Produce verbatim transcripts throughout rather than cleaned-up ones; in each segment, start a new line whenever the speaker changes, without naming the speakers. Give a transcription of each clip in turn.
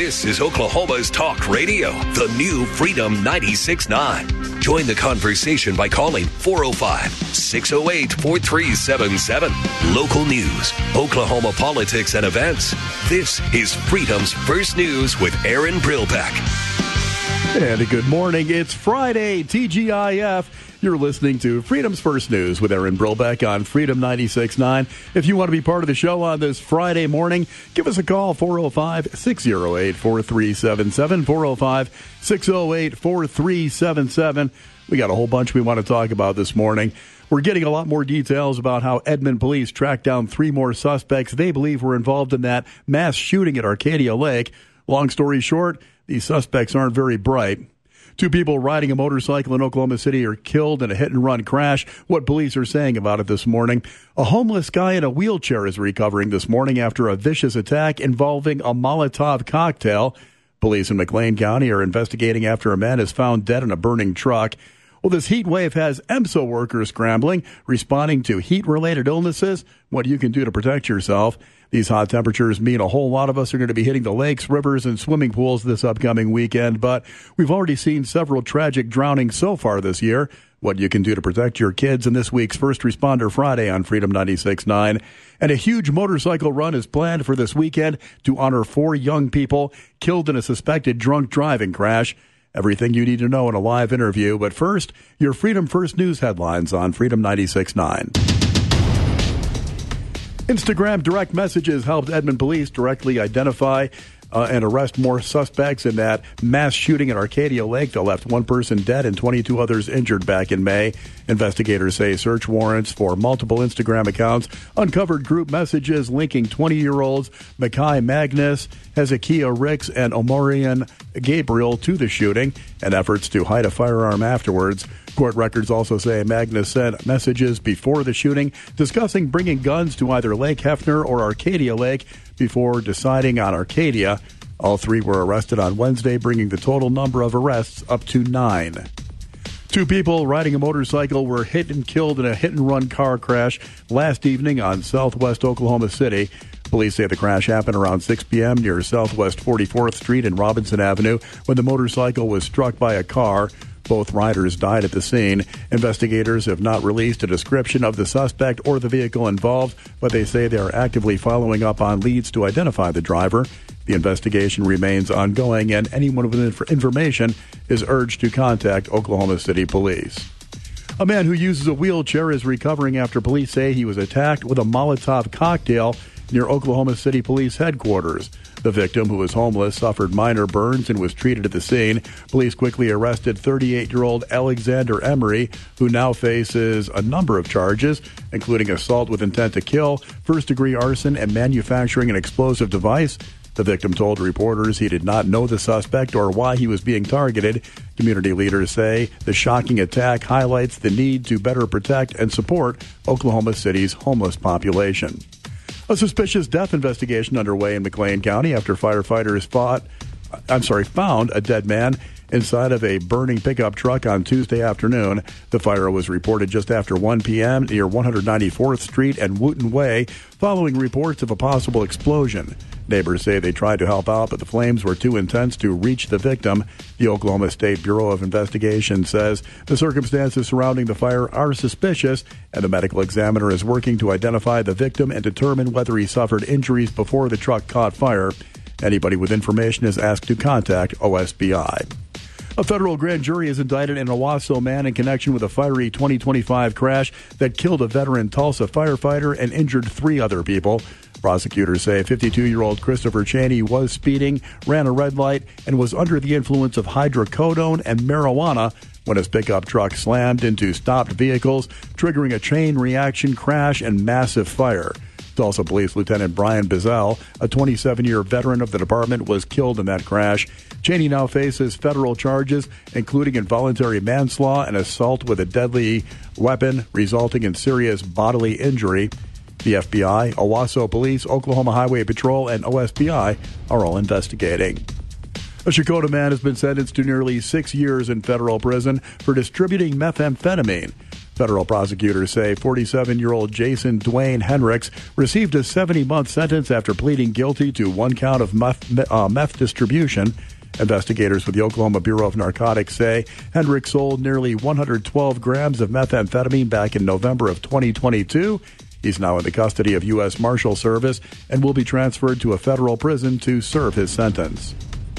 This is Oklahoma's Talk Radio, the new Freedom ninety-six point nine. Join the conversation by calling four oh five, six oh eight, four three seven seven. Local news, Oklahoma politics and events. This is Freedom's First News with Aaron Brilbeck.
And a good morning. It's Friday, T G I F. You're listening to Freedom's First News with Aaron Brilbeck on Freedom ninety-six point nine. If you want to be part of the show on this Friday morning, give us a call, four oh five, six oh eight, four three seven seven, four oh five, six oh eight, four three seven seven. We got a whole bunch we want to talk about this morning. We're getting a lot more details about how Edmond police tracked down three more suspects they believe were involved in that mass shooting at Arcadia Lake. Long story short, these suspects aren't very bright. Two people riding a motorcycle in Oklahoma City are killed in a hit-and-run crash. What police are saying about it this morning. A homeless guy in a wheelchair is recovering this morning after a vicious attack involving a Molotov cocktail. Police in McLean County are investigating after a man is found dead in a burning truck. Well, this heat wave has EMSA workers scrambling, responding to heat-related illnesses, what you can do to protect yourself. These hot temperatures mean a whole lot of us are going to be hitting the lakes, rivers, and swimming pools this upcoming weekend, but we've already seen several tragic drownings so far this year. What you can do to protect your kids in this week's First Responder Friday on Freedom ninety-six point nine. And a huge motorcycle run is planned for this weekend to honor four young people killed in a suspected drunk driving crash. Everything you need to know in a live interview. But first, your Freedom First News headlines on Freedom ninety-six point nine. Instagram direct messages helped Edmond police directly identify uh, and arrest more suspects in that mass shooting at Arcadia Lake that left one person dead and twenty-two others injured back in May. Investigators say search warrants for multiple Instagram accounts uncovered group messages linking twenty-year-olds Mackay Magnus, Hezekiah Ricks, and Omarion Gabriel to the shooting and efforts to hide a firearm afterwards. Court records also say Magnus sent messages before the shooting discussing bringing guns to either Lake Hefner or Arcadia Lake before deciding on Arcadia. All three were arrested on Wednesday, bringing the total number of arrests up to nine. Two people riding a motorcycle were hit and killed in a hit-and-run car crash last evening on southwest Oklahoma City. Police say the crash happened around six p.m. near Southwest forty-fourth Street and Robinson Avenue when the motorcycle was struck by a car. Both riders died at the scene. Investigators have not released a description of the suspect or the vehicle involved, but they say they are actively following up on leads to identify the driver. The investigation remains ongoing, and anyone with information is urged to contact Oklahoma City Police. A man who uses a wheelchair is recovering after police say he was attacked with a Molotov cocktail near Oklahoma City Police headquarters. The victim, who was homeless, suffered minor burns and was treated at the scene. Police quickly arrested thirty-eight-year-old Alexander Emery, who now faces a number of charges, including assault with intent to kill, first-degree arson, and manufacturing an explosive device. The victim told reporters he did not know the suspect or why he was being targeted. Community leaders say the shocking attack highlights the need to better protect and support Oklahoma City's homeless population. A suspicious death investigation underway in McLean County after firefighters fought, I'm sorry, found a dead man inside of a burning pickup truck on Tuesday afternoon. The fire was reported just after one p.m. near one ninety-fourth Street and Wooten Way, following reports of a possible explosion. Neighbors say they tried to help out, but the flames were too intense to reach the victim. The Oklahoma State Bureau of Investigation says the circumstances surrounding the fire are suspicious, and the medical examiner is working to identify the victim and determine whether he suffered injuries before the truck caught fire. Anybody with information is asked to contact O S B I. A federal grand jury has indicted an Owasso man in connection with a fiery twenty twenty-five crash that killed a veteran Tulsa firefighter and injured three other people. Prosecutors say fifty-two-year-old Christopher Cheney was speeding, ran a red light, and was under the influence of hydrocodone and marijuana when his pickup truck slammed into stopped vehicles, triggering a chain reaction crash and massive fire. Tulsa Police Lieutenant Brian Bizzell, a twenty-seven-year veteran of the department, was killed in that crash. Cheney now faces federal charges, including involuntary manslaughter and assault with a deadly weapon, resulting in serious bodily injury. The F B I, Owasso Police, Oklahoma Highway Patrol, and O S B I are all investigating. A Shakota man has been sentenced to nearly six years in federal prison for distributing methamphetamine. Federal prosecutors say forty-seven-year-old Jason Dwayne Hendricks received a seventy-month sentence after pleading guilty to one count of meth, uh, meth distribution. Investigators with the Oklahoma Bureau of Narcotics say Hendricks sold nearly one hundred twelve grams of methamphetamine back in November of twenty twenty-two. He's now in the custody of U S Marshal Service and will be transferred to a federal prison to serve his sentence.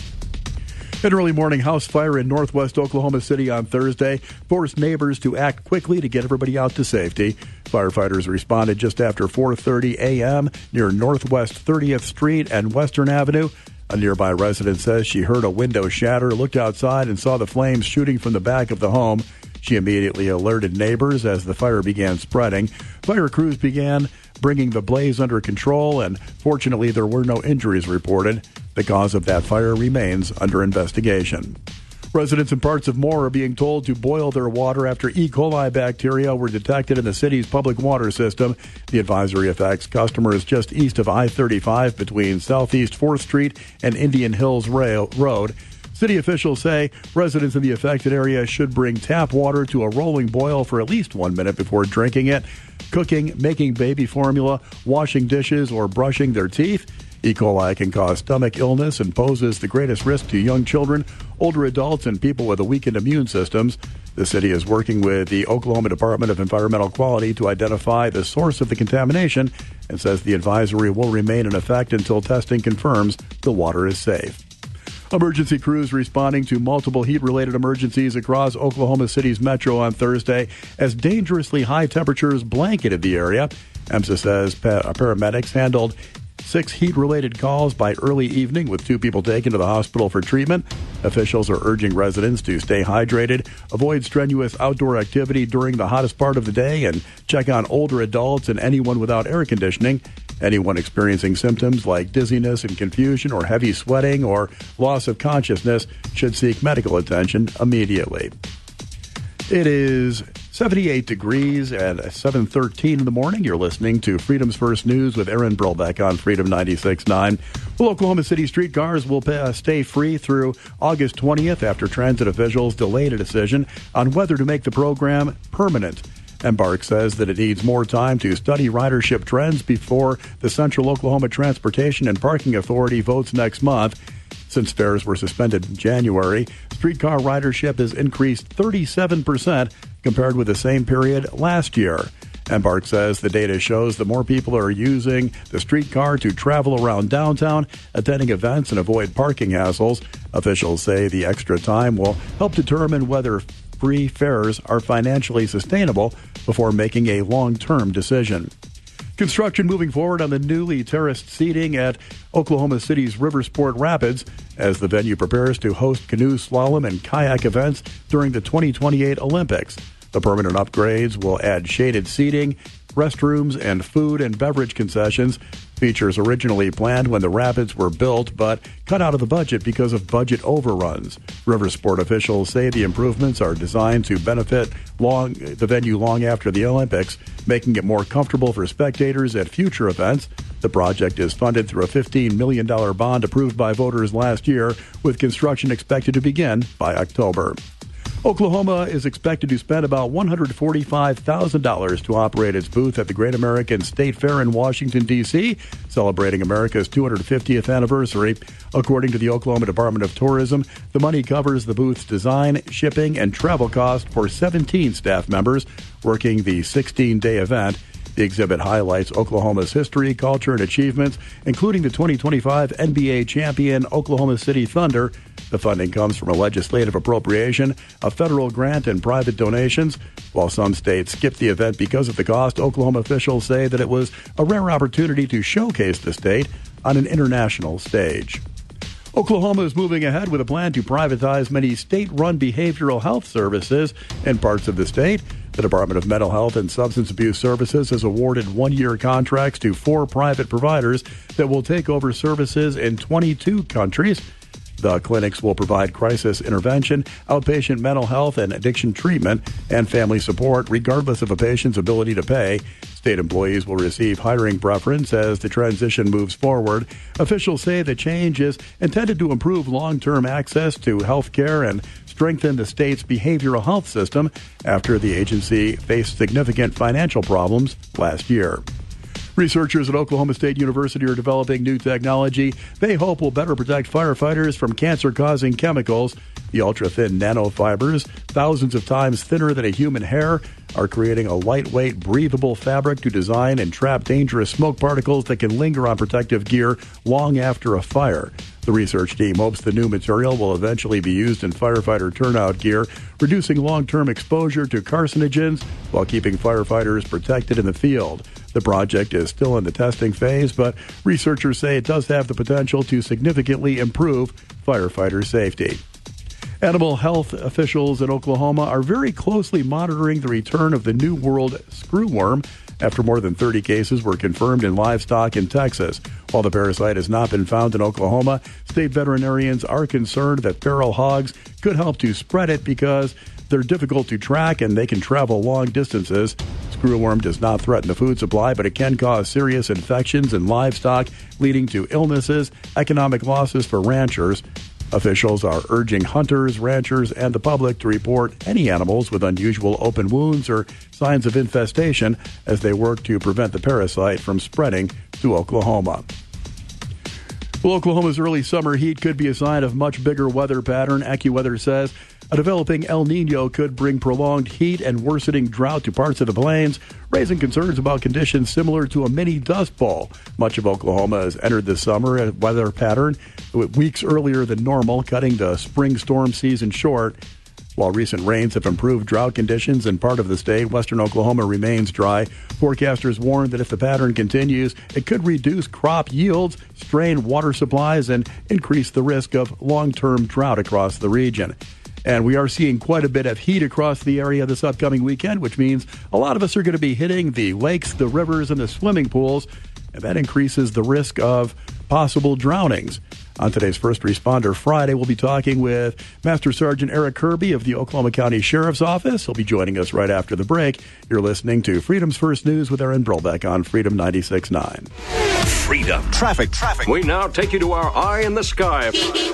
An early morning house fire in northwest Oklahoma City on Thursday forced neighbors to act quickly to get everybody out to safety. Firefighters responded just after four thirty a.m. near Northwest thirtieth Street and Western Avenue. A nearby resident says she heard a window shatter, looked outside, and saw the flames shooting from the back of the home. She immediately alerted neighbors as the fire began spreading. Fire crews began bringing the blaze under control, and fortunately there were no injuries reported. The cause of that fire remains under investigation. Residents in parts of Moore are being told to boil their water after E. coli bacteria were detected in the city's public water system. The advisory affects customers just east of I thirty-five between Southeast fourth Street and Indian Hills Rail Road. City officials say residents in the affected area should bring tap water to a rolling boil for at least one minute before drinking it, cooking, making baby formula, washing dishes, or brushing their teeth. E. coli can cause stomach illness and poses the greatest risk to young children, older adults, and people with a weakened immune systems. The city is working with the Oklahoma Department of Environmental Quality to identify the source of the contamination and says the advisory will remain in effect until testing confirms the water is safe. Emergency crews responding to multiple heat-related emergencies across Oklahoma City's metro on Thursday as dangerously high temperatures blanketed the area. EMSA says pa- paramedics handled six heat-related calls by early evening, with two people taken to the hospital for treatment. Officials are urging residents to stay hydrated, avoid strenuous outdoor activity during the hottest part of the day, and check on older adults and anyone without air conditioning. Anyone experiencing symptoms like dizziness and confusion or heavy sweating or loss of consciousness should seek medical attention immediately. It is seventy-eight degrees at seven thirteen in the morning. You're listening to Freedom's First News with Aaron Brolbeck on Freedom ninety-six point nine. Well, Oklahoma City streetcars will uh, stay free through August twentieth after transit officials delayed a decision on whether to make the program permanent. Embark says that it needs more time to study ridership trends before the Central Oklahoma Transportation and Parking Authority votes next month. Since fares were suspended in January, streetcar ridership has increased thirty-seven percent compared with the same period last year. Embark says the data shows that more people are using the streetcar to travel around downtown, attending events, and avoid parking hassles. Officials say the extra time will help determine whether free fares are financially sustainable before making a long-term decision. Construction moving forward on the newly terraced seating at Oklahoma City's Riversport Rapids as the venue prepares to host canoe slalom and kayak events during the twenty twenty-eight Olympics. The permanent upgrades will add shaded seating, restrooms, and food and beverage concessions. Features originally planned when the rapids were built, but cut out of the budget because of budget overruns. Riversport officials say the improvements are designed to benefit long, the venue long after the Olympics, making it more comfortable for spectators at future events. The project is funded through a fifteen million dollars bond approved by voters last year, with construction expected to begin by October. Oklahoma is expected to spend about one hundred forty-five thousand dollars to operate its booth at the Great American State Fair in Washington, D C, celebrating America's two hundred fiftieth anniversary. According to the Oklahoma Department of Tourism, the money covers the booth's design, shipping, and travel costs for seventeen staff members working the sixteen-day event. The exhibit highlights Oklahoma's history, culture, and achievements, including the twenty twenty-five N B A champion Oklahoma City Thunder. The funding comes from a legislative appropriation, a federal grant, and private donations. While some states skipped the event because of the cost, Oklahoma officials say that it was a rare opportunity to showcase the state on an international stage. Oklahoma is moving ahead with a plan to privatize many state-run behavioral health services in parts of the state. The Department of Mental Health and Substance Abuse Services has awarded one-year contracts to four private providers that will take over services in twenty-two countries. The clinics will provide crisis intervention, outpatient mental health and addiction treatment, and family support, regardless of a patient's ability to pay. State employees will receive hiring preference as the transition moves forward. Officials say the change is intended to improve long-term access to health care and strengthen the state's behavioral health system after the agency faced significant financial problems last year. Researchers at Oklahoma State University are developing new technology they hope will better protect firefighters from cancer-causing chemicals. The ultra-thin nanofibers, thousands of times thinner than a human hair, are creating a lightweight, breathable fabric to design and trap dangerous smoke particles that can linger on protective gear long after a fire. The research team hopes the new material will eventually be used in firefighter turnout gear, reducing long-term exposure to carcinogens while keeping firefighters protected in the field. The project is still in the testing phase, but researchers say it does have the potential to significantly improve firefighter safety. Animal health officials in Oklahoma are very closely monitoring the return of the New World screwworm after more than thirty cases were confirmed in livestock in Texas. While the parasite has not been found in Oklahoma, state veterinarians are concerned that feral hogs could help to spread it because they're difficult to track and they can travel long distances. Screwworm does not threaten the food supply, but it can cause serious infections in livestock, leading to illnesses, economic losses for ranchers. Officials are urging hunters, ranchers, and the public to report any animals with unusual open wounds or signs of infestation as they work to prevent the parasite from spreading to Oklahoma. Well, Oklahoma's early summer heat could be a sign of much bigger weather pattern. AccuWeather says a developing El Nino could bring prolonged heat and worsening drought to parts of the plains, raising concerns about conditions similar to a mini dust bowl. Much of Oklahoma has entered this summer a weather pattern weeks earlier than normal, cutting the spring storm season short. While recent rains have improved drought conditions in part of the state, western Oklahoma remains dry. Forecasters warn that if the pattern continues, it could reduce crop yields, strain water supplies, and increase the risk of long-term drought across the region. And we are seeing quite a bit of heat across the area this upcoming weekend, which means a lot of us are going to be hitting the lakes, the rivers, and the swimming pools, and that increases the risk of possible drownings. On today's First Responder Friday, we'll be talking with Master Sergeant Eric Kirby of the Oklahoma County Sheriff's Office. He'll be joining us right after the break. You're listening to Freedom's First News with Aaron Brolbeck on Freedom ninety-six point nine.
Freedom.
Traffic. Traffic.
We now take you to our eye in the sky.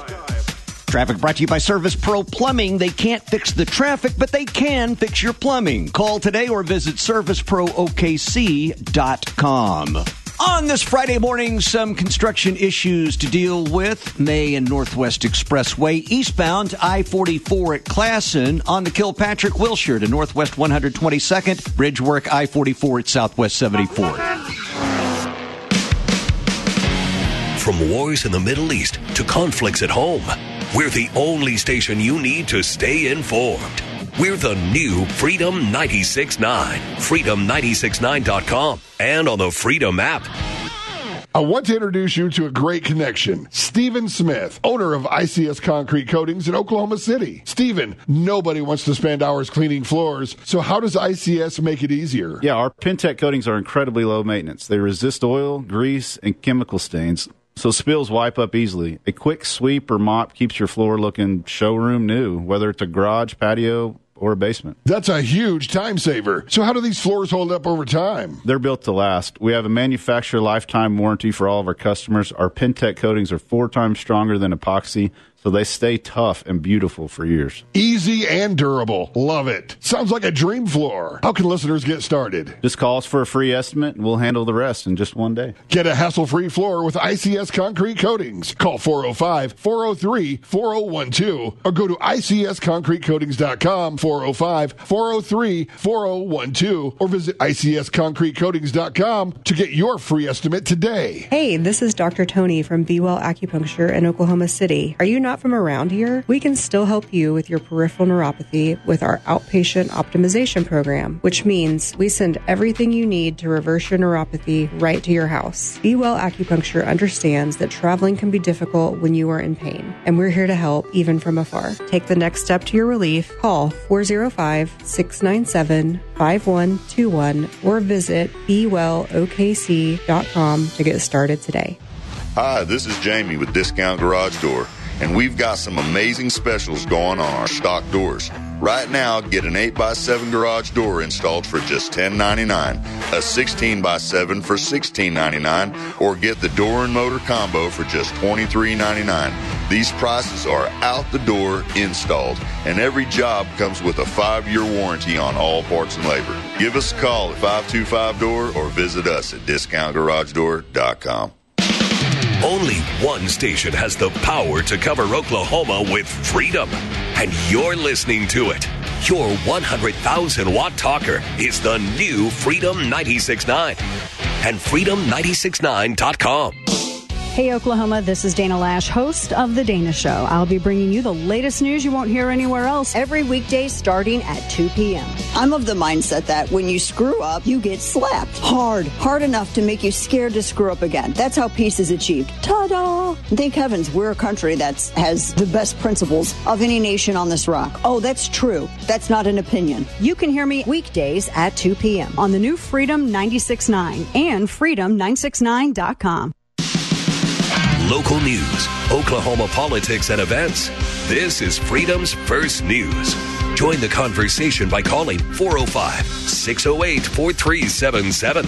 Traffic brought to you by Service Pro Plumbing. They can't fix the traffic, but they can fix your plumbing. Call today or visit service pro o k c dot com. On this Friday morning, some construction issues to deal with. May and Northwest Expressway eastbound I forty-four at Classen on the Kilpatrick Wilshire to Northwest one hundred twenty-second. Bridge work I forty-four at Southwest seventy-fourth.
From wars in the Middle East to conflicts at home, we're the only station you need to stay informed. We're the new Freedom ninety-six point nine, freedom nine six nine dot com, and on the Freedom app.
I want to introduce you to a great connection. Stephen Smith, owner of I C S Concrete Coatings in Oklahoma City. Stephen, nobody wants to spend hours cleaning floors, so how does I C S make it easier?
Yeah, our Pentec coatings are incredibly low maintenance. They resist oil, grease, and chemical stains, so spills wipe up easily. A quick sweep or mop keeps your floor looking showroom new, whether it's a garage, patio, or a basement.
That's a huge time saver. So how do these floors hold up over time?
They're built to last. We have a manufacturer lifetime warranty for all of our customers. Our Pentec coatings are four times stronger than epoxy, so they stay tough and beautiful for years.
Easy and durable. Love it. Sounds like a dream floor. How can listeners get started?
Just call us for a free estimate, and we'll handle the rest in just one day.
Get a hassle-free floor with I C S Concrete Coatings. Call four oh five, four oh three, four oh one two or go to I C S concrete coatings dot com, four oh five, four oh three, four oh one two, or visit I C S concrete coatings dot com to get your free estimate today.
Hey, this is Doctor Tony from Be Well Acupuncture in Oklahoma City. Are you not from around here? We can still help you with your peripheral neuropathy with our outpatient optimization program, which means we send everything you need to reverse your neuropathy right to your house. Be Well Acupuncture understands that traveling can be difficult when you are in pain, and we're here to help even from afar. Take the next step to your relief. Call four oh five, six nine seven, five one two one or visit be well o k c dot com to get started today.
Hi, this is Jamie with Discount Garage Door, and we've got some amazing specials going on our stock doors. Right now, get an eight by seven garage door installed for just ten ninety-nine, a sixteen by seven for sixteen ninety-nine, or get the door and motor combo for just twenty-three ninety-nine. These prices are out the door installed, and every job comes with a five-year warranty on all parts and labor. Give us a call at five two five door or visit us at discount garage door dot com.
Only one station has the power to cover Oklahoma with freedom, and you're listening to it. Your one hundred thousand watt talker is the new Freedom ninety-six point nine and freedom ninety-six nine dot com.
Hey, Oklahoma, this is Dana Lash, host of The Dana Show. I'll be bringing you the latest news you won't hear anywhere else every weekday starting at two p.m.
I'm of the mindset that when you screw up, you get slapped hard, hard enough to make you scared to screw up again. That's how peace is achieved. Ta-da! Thank heavens we're a country that has the best principles of any nation on this rock. Oh, that's true. That's not an opinion.
You can hear me weekdays at two p.m. on the new Freedom ninety-six point nine and freedom nine six nine dot com.
Local news, Oklahoma politics and events. This is Freedom's First News. Join the conversation by calling four oh five, six oh eight, four three seven seven.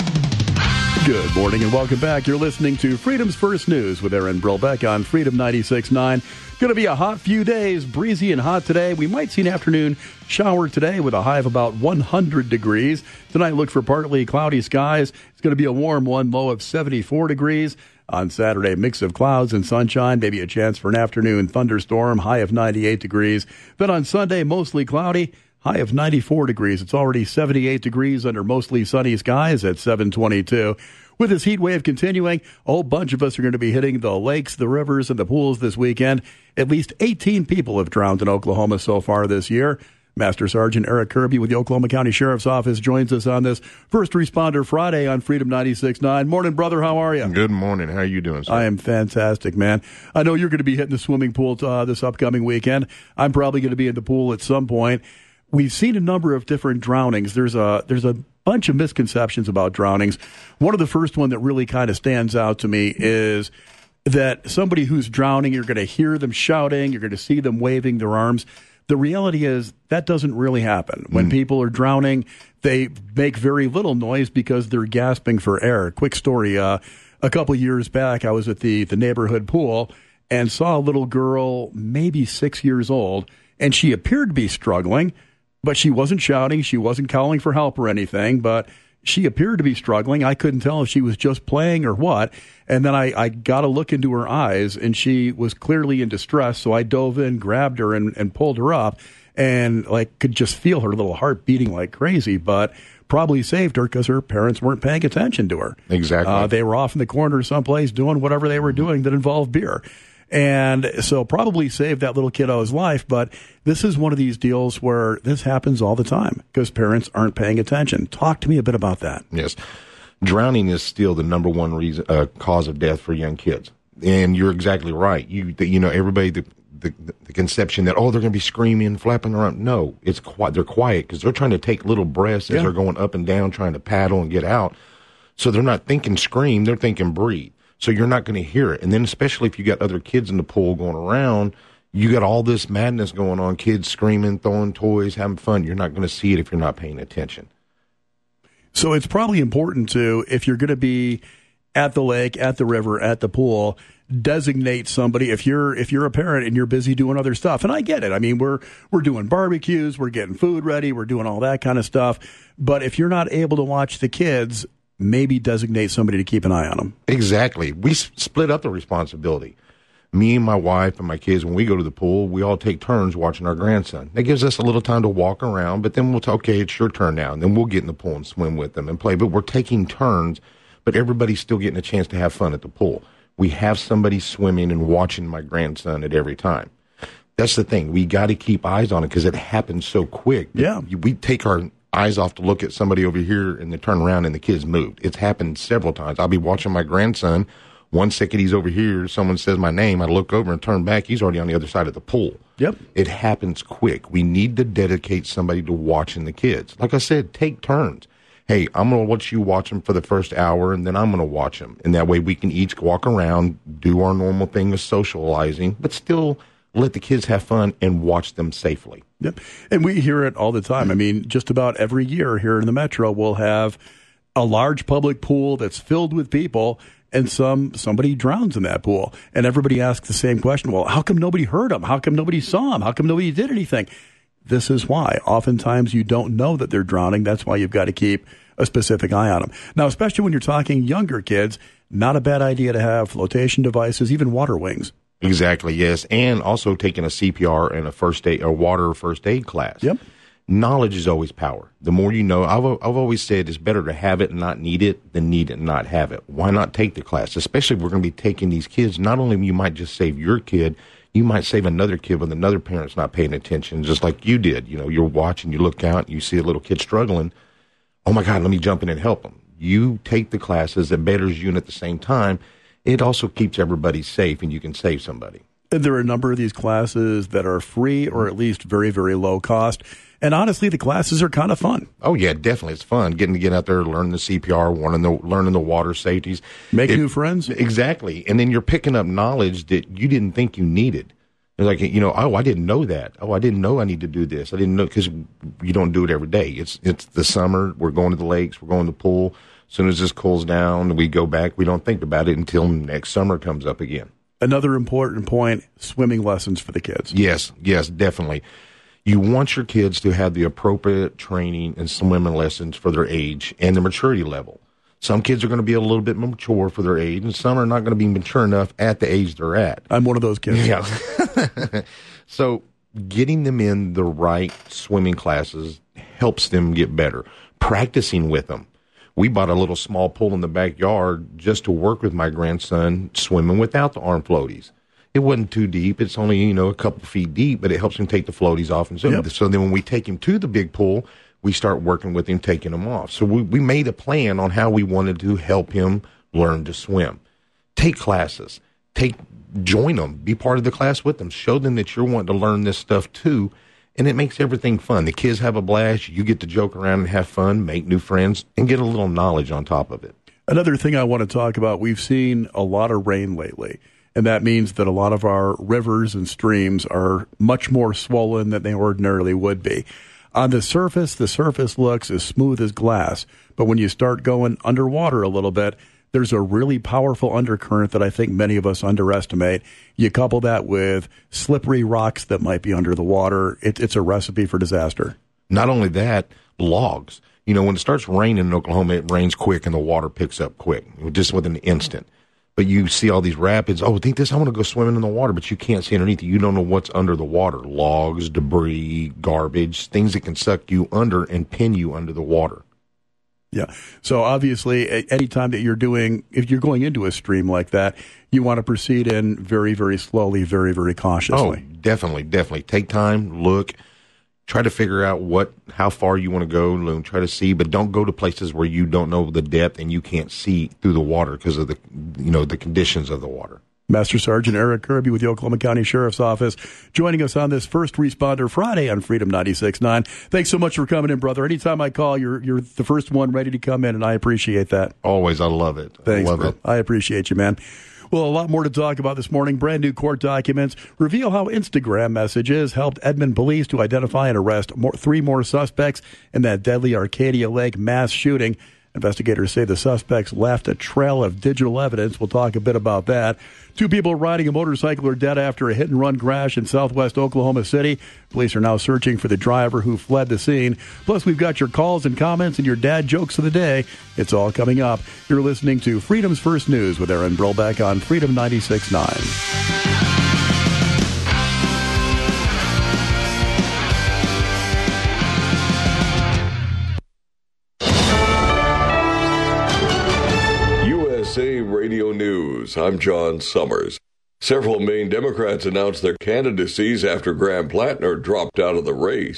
Good morning and welcome back. You're listening to Freedom's First News with Aaron Brillbeck on Freedom ninety-six point nine. Going to be a hot few days, breezy and hot today. We might see an afternoon shower today with a high of about one hundred degrees. Tonight, look for partly cloudy skies. It's going to be a warm one, low of seventy-four degrees. On Saturday, mix of clouds and sunshine, maybe a chance for an afternoon thunderstorm, high of ninety-eight degrees. Then on Sunday, mostly cloudy, high of ninety-four degrees. It's already seventy-eight degrees under mostly sunny skies at seven twenty-two. With this heat wave continuing, a whole bunch of us are going to be hitting the lakes, the rivers, and the pools this weekend. At least eighteen people have drowned in Oklahoma so far this year. Master Sergeant Eric Kirby with the Oklahoma County Sheriff's Office joins us on this First Responder Friday on Freedom ninety-six point nine. Morning, brother. How are you?
Good morning. How are you doing, sir?
I am fantastic, man. I know you're going to be hitting the swimming pool uh, this upcoming weekend. I'm probably going to be in the pool at some point. We've seen a number of different drownings. There's a there's a bunch of misconceptions about drownings. One of the first one that really kind of stands out to me is that somebody who's drowning, you're going to hear them shouting, you're going to see them waving their arms. The reality is that doesn't really happen. When mm. people are drowning, they make very little noise because they're gasping for air. Quick story. Uh, a couple years back, I was at the, the neighborhood pool and saw a little girl, maybe six years old, and she appeared to be struggling, but she wasn't shouting. She wasn't calling for help or anything, but she appeared to be struggling. I couldn't tell if she was just playing or what. And then I, I got a look into her eyes, and she was clearly in distress. So I dove in, grabbed her, and, and pulled her up, and like could just feel her little heart beating like crazy. But probably saved her because her parents weren't paying attention to her.
Exactly.
Uh, they were off in the corner someplace doing whatever they were doing that involved beer. And so probably saved that little kiddo's life. But this is one of these deals where this happens all the time because parents aren't paying attention. Talk to me a bit about that.
Yes. Drowning is still the number one reason, uh, cause of death for young kids. And you're exactly right. You, the, you know, everybody, the, the, the conception that, oh, they're going to be screaming, flapping around. No, it's quiet. They're quiet because they're trying to take little breaths as yeah. they're going up and down, trying to paddle and get out. So they're not thinking scream. They're thinking breathe. So you're not going to hear it. And then especially if you got other kids in the pool going around, you got all this madness going on, kids screaming, throwing toys, having fun. You're not going to see it if you're not paying attention.
So it's probably important to, if you're going to be at the lake, at the river, at the pool, designate somebody. If you're if you're a parent and you're busy doing other stuff, and I get it. I mean, we're we're doing barbecues, we're getting food ready, we're doing all that kind of stuff. But if you're not able to watch the kids, maybe designate somebody to keep an eye on them.
Exactly. We s- split up the responsibility. Me and my wife and my kids, when we go to the pool, we all take turns watching our grandson. That gives us a little time to walk around, but then we'll say, okay, it's your turn now. And then we'll get in the pool and swim with them and play. But we're taking turns, but everybody's still getting a chance to have fun at the pool. We have somebody swimming and watching my grandson at every time. That's the thing. We got to keep eyes on it because it happens so quick.
Yeah.
We take our eyes off to look at somebody over here and they turn around and the kid's moved. It's happened several times. I'll be watching my grandson. One second he's over here, someone says my name, I look over and turn back, he's already on the other side of the pool.
Yep.
It happens quick. We need to dedicate somebody to watching the kids. Like I said, take turns. hey, I'm going to let you watch them for the first hour, and then I'm going to watch them. And that way we can each walk around, do our normal thing of socializing, but still let the kids have fun and watch them safely.
Yep. And we hear it all the time. I mean, just about every year here in the Metro, we'll have a large public pool that's filled with people, and some somebody drowns in that pool. And everybody asks the same question, well, how come nobody heard them? How come nobody saw them? How come nobody did anything? This is why. Oftentimes you don't know that they're drowning. That's why you've got to keep a specific eye on them. Now, especially when you're talking younger kids, not a bad idea to have flotation devices, even water wings.
Exactly, yes. And also taking a C P R and a first aid or water first aid class.
Yep.
Knowledge is always power. The more you know, I've I've always said it's better to have it and not need it than need it and not have it. Why not take the class? Especially if we're going to be taking these kids. Not only you might just save your kid, you might save another kid when another parent's not paying attention, just like you did. You know, you're watching, you look out, you see a little kid struggling. Oh my God, let me jump in and help them. You take the classes, it betters you, and at the same time, it also keeps everybody safe, and you can save somebody.
And there are a number of these classes that are free or at least very, very low cost. And honestly, the classes are kind of fun.
Oh, yeah, definitely. It's fun getting to get out there, learning the C P R, learning the, learning the water safeties.
Make
it,
new friends.
Exactly. And then you're picking up knowledge that you didn't think you needed. It's like, you know, oh, I didn't know that. Oh, I didn't know I need to do this. I didn't know, because you don't do it every day. It's it's the summer. We're going to the lakes. We're going to the pool. As soon as this cools down, we go back. We don't think about it until next summer comes up again.
Another important point, swimming lessons for the kids.
Yes, yes, definitely. You want your kids to have the appropriate training and swimming lessons for their age and their maturity level. Some kids are going to be a little bit mature for their age, and some are not going to be mature enough at the age they're at.
I'm one of those kids.
Yeah. So getting them in the right swimming classes helps them get better. Practicing with them. We bought a little small pool in the backyard just to work with my grandson swimming without the arm floaties. It wasn't too deep. It's only, you know, a couple feet deep, but it helps him take the floaties off and swim. Yep. So then when we take him to the big pool, we start working with him, taking them off. So we, we made a plan on how we wanted to help him learn to swim. Take classes. Take, join them. Be part of the class with them. Show them that you're wanting to learn this stuff too, and it makes everything fun. The kids have a blast. You get to joke around and have fun, make new friends, and get a little knowledge on top of it.
Another thing I want to talk about, we've seen a lot of rain lately, and that means that a lot of our rivers and streams are much more swollen than they ordinarily would be. On the surface, the surface looks as smooth as glass, but when you start going underwater a little bit, there's a really powerful undercurrent that I think many of us underestimate. You couple that with slippery rocks that might be under the water, it, it's a recipe for disaster.
Not only that, logs. You know, when it starts raining in Oklahoma, it rains quick and the water picks up quick, just within an instant. But you see all these rapids. Oh, think this, I want to go swimming in the water, but you can't see underneath you. You don't know what's under the water. Logs, debris, garbage, things that can suck you under and pin you under the water.
Yeah. So obviously, any time that you're doing, if you're going into a stream like that, you want to proceed in very, very slowly, very, very cautiously.
Oh, definitely, definitely. Take time, look, try to figure out what, how far you want to go, and try to see, but don't go to places where you don't know the depth and you can't see through the water because of the, you know, the conditions of the water.
Master Sergeant Eric Kirby with the Oklahoma County Sheriff's Office joining us on this First Responder Friday on Freedom ninety-six point nine. Thanks so much for coming in, brother. Anytime I call, you're you're the first one ready to come in, and I appreciate that.
Always. I love it.
Thanks,
I love
bro.
it.
I appreciate you, man. Well, a lot more to talk about this morning. Brand new court documents reveal how Instagram messages helped Edmond police to identify and arrest more, three more suspects in that deadly Arcadia Lake mass shooting. Investigators say the suspects left a trail of digital evidence. We'll talk a bit about that. Two people riding a motorcycle are dead after a hit-and-run crash in southwest Oklahoma City. Police are now searching for the driver who fled the scene. Plus, we've got your calls and comments and your dad jokes of the day. It's all coming up. You're listening to Freedom's First News with Aaron Brillback on Freedom ninety-six point nine.
Radio News. I'm John Summers. Several Maine Democrats announced their candidacies after Graham Plattner dropped out of the race.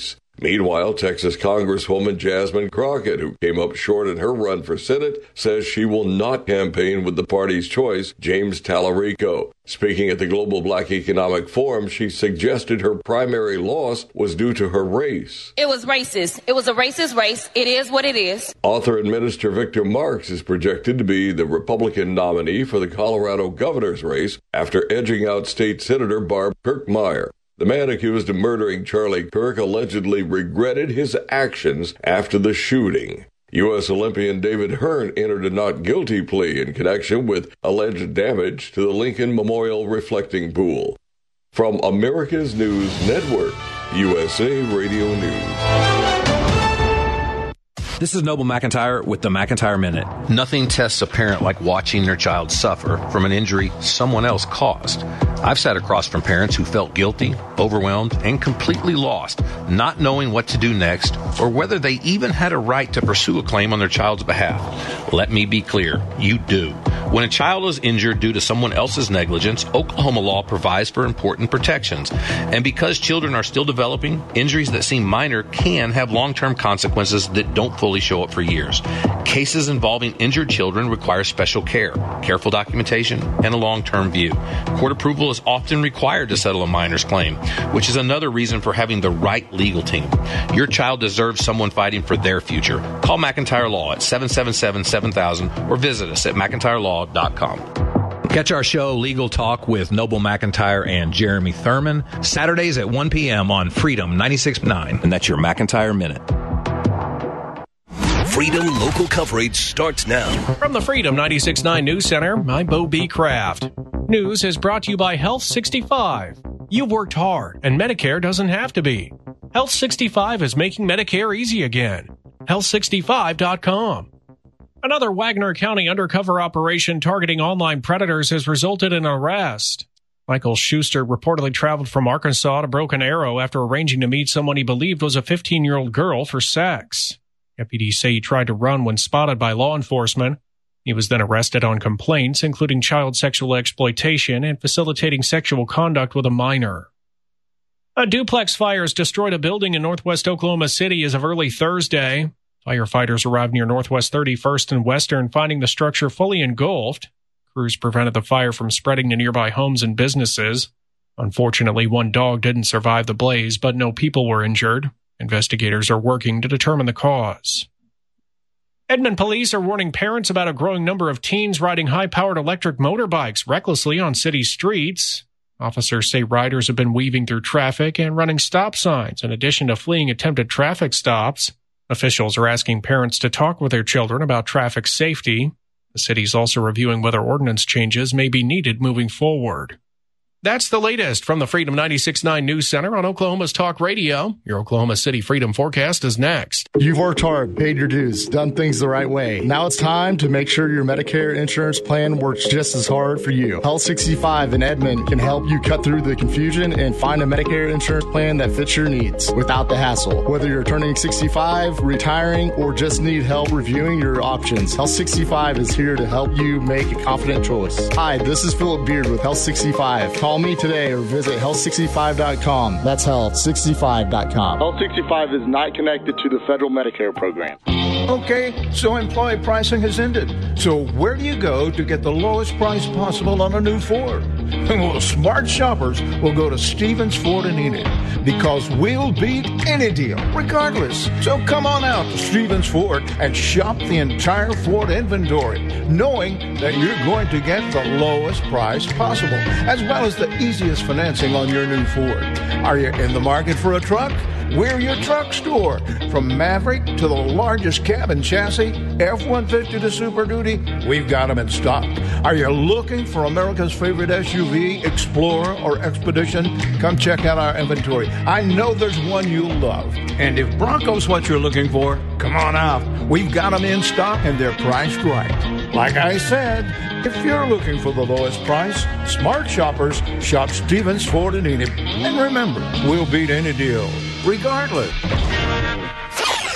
Meanwhile, Texas Congresswoman Jasmine Crockett, who came up short in her run for Senate, says she will not campaign with the party's choice, James Tallarico. Speaking at the Global Black Economic Forum, she suggested her primary loss was due to her race.
It was racist. It was a racist race. It is what it is.
Author and minister Victor Marx is projected to be the Republican nominee for the Colorado governor's race after edging out State Senator Barb Kirkmeyer. The man accused of murdering Charlie Kirk allegedly regretted his actions after the shooting. U S Olympian David Hearn entered a not guilty plea in connection with alleged damage to the Lincoln Memorial Reflecting Pool. From America's News Network, U S A Radio News.
This is Noble McIntyre with the McIntyre Minute. Nothing tests a parent like watching their child suffer from an injury someone else caused. I've sat across from parents who felt guilty, overwhelmed, and completely lost, not knowing what to do next or whether they even had a right to pursue a claim on their child's behalf. Let me be clear, you do. When a child is injured due to someone else's negligence, Oklahoma law provides for important protections. And because children are still developing, injuries that seem minor can have long-term consequences that don't fully show up for years. Cases involving injured children require special care, careful documentation, and a long-term view. Court approval is often required to settle a minor's claim, which is another reason for having the right legal team. Your child deserves someone fighting for their future. Call McIntyre Law at seven seven seven, seven thousand or visit us at mcintyre law dot com. Catch our show Legal Talk with Noble McIntyre and Jeremy Thurman Saturdays at one p.m. on Freedom ninety-six point nine, and that's your McIntyre Minute.
Freedom local coverage starts now.
From the Freedom ninety-six point nine News Center, I'm Bo B. Kraft. News is brought to you by Health sixty-five. You've worked hard, and Medicare doesn't have to be. Health sixty-five is making Medicare easy again. health sixty-five dot com. Another Wagner County undercover operation targeting online predators has resulted in an arrest. Michael Schuster reportedly traveled from Arkansas to Broken Arrow after arranging to meet someone he believed was a fifteen-year-old girl for sex. Deputies say he tried to run when spotted by law enforcement. He was then arrested on complaints, including child sexual exploitation and facilitating sexual conduct with a minor. A duplex fire has destroyed a building in northwest Oklahoma City as of early Thursday. Firefighters arrived near Northwest thirty-first and Western, finding the structure fully engulfed. Crews prevented the fire from spreading to nearby homes and businesses. Unfortunately, one dog didn't survive the blaze, but no people were injured. Investigators are working to determine the cause. Edmond police are warning parents about a growing number of teens riding high-powered electric motorbikes recklessly on city streets. Officers say riders have been weaving through traffic and running stop signs, in addition to fleeing attempted traffic stops. Officials are asking parents to talk with their children about traffic safety. The city's also reviewing whether ordinance changes may be needed moving forward. That's the latest from the Freedom ninety-six point nine News Center on Oklahoma's Talk Radio. Your Oklahoma City Freedom Forecast is next.
You've worked hard, paid your dues, done things the right way. Now it's time to make sure your Medicare insurance plan works just as hard for you. Health sixty-five in Edmond can help you cut through the confusion and find a Medicare insurance plan that fits your needs without the hassle. Whether you're turning sixty-five, retiring, or just need help reviewing your options, Health sixty-five is here to help you make a confident choice. Hi, this is Philip Beard with Health sixty-five. Call me today or visit health sixty-five dot com. That's health sixty-five dot com. Health sixty-five is not connected to the federal Medicare program.
Okay, so employee pricing has ended. So where do you go to get the lowest price possible on a new Ford? Well, smart shoppers will go to Stevens Ford in Enid because we'll beat any deal, regardless. So come on out to Stevens Ford and shop the entire Ford inventory, knowing that you're going to get the lowest price possible, as well as the easiest financing on your new Ford. Are you in the market for a truck? We're your truck store. From Maverick to the largest cab and chassis, F one fifty to Super Duty, we've got them in stock. Are you looking for America's favorite S U V, Explorer, or Expedition? Come check out our inventory. I know there's one you'll love. And if Bronco's what you're looking for, come on out. We've got them in stock and they're priced right. Like I said, if you're looking for the lowest price, smart shoppers shop Stevens Ford in Enid. And remember, we'll beat any deal, regardless.